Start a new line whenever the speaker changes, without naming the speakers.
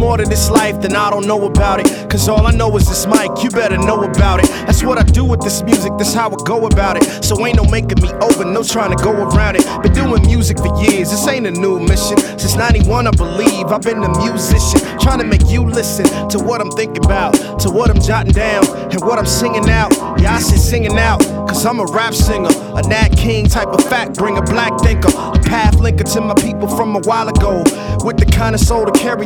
more to this life than I don't know about it. Cause all I know is this mic, you better know about it. That's what I do with this music, that's how I go about it. So ain't no making me over, no trying to go around it. Been doing music for years, this ain't a new mission. Since 91 I believe, I've been a musician. Trying to make you listen to what I'm thinking about, to what I'm jotting down, and what I'm singing out. Yeah, I said singing out, cause I'm a rap singer, a Nat King type of fact bringer, black thinker, a path linker to my people from a while ago, with the kind of soul to carry